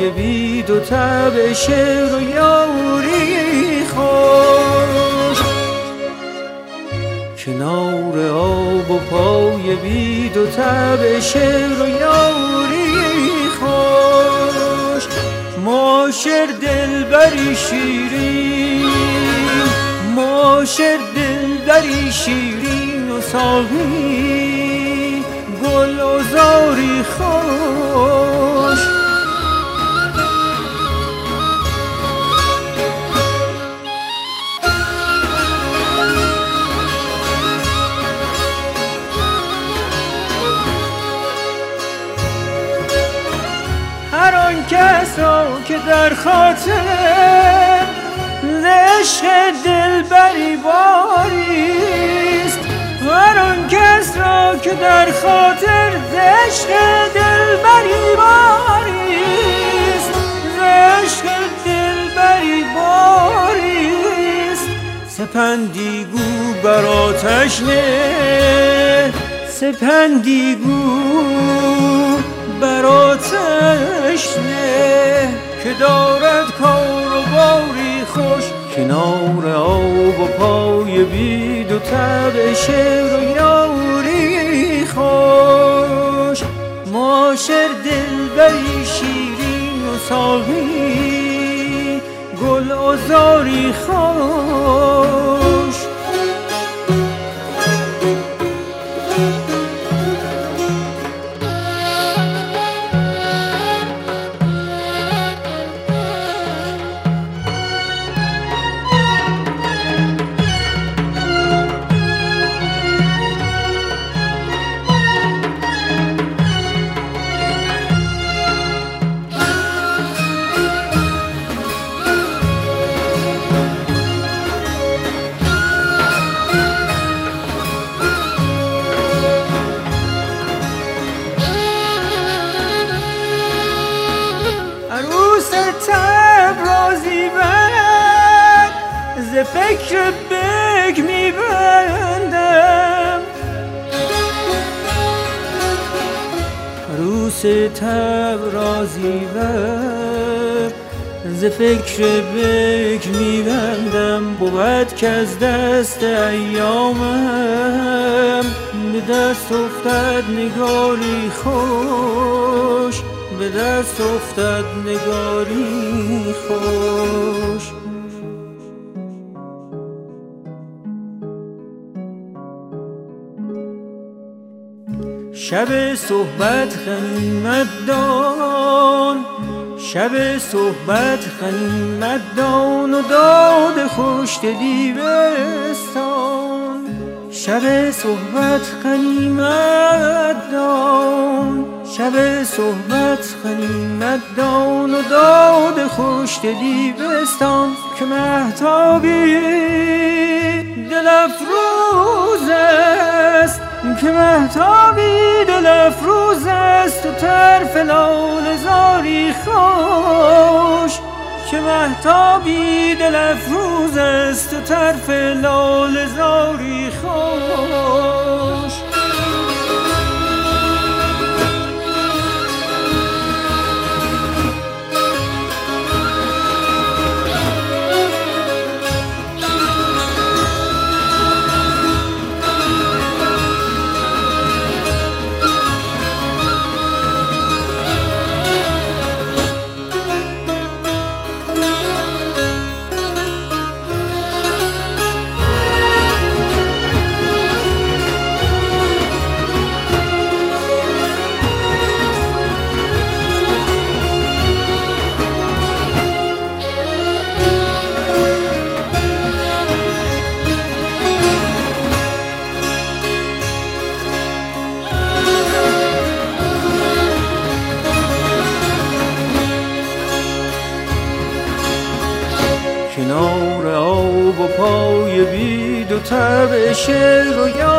پای بید و تب شعر و یاری خوش. کنار آب و پای بید و تب شعر و یاری خوش. معاشر دلبری شیرین، معاشر دلبری شیرین و ساقی گل و زاری خوش. هر آن کس را که در خاطر عشق دلبری باریست، هر آن کس را که در خاطر عشق دلبری باریست، عشق دلبری باریست. سپندی گو بر آتش نه، سپندی گو بر آتش نه، که دارد کار و باری خوش. کنار آب و پای بید و تب شعر و یاری خوش. معاشر دلبری شیرین و ساقی گل و زاری خوش. ز فکر بگ میبندم، عروس تبرازی ور ز فکر بگ میبندم. بود که از دست ایامم به دست افتد نگاری خوش، به دست افتد نگاری خوش. شب صحبت غنیمت دان، شب صحبت غنیمت دان و داد خوش دیوستان. شب صحبت غنیمت دان، شب صحبت غنیمت دان و داد خوش دیوستان. که مهتابی دل افروز است، که مهتابی دل افروز است و طرف لاله زاری خوش. که مهتابی دل افروز است و طرف لاله زاری خوش. کنار آب و پای بید و تب شعر و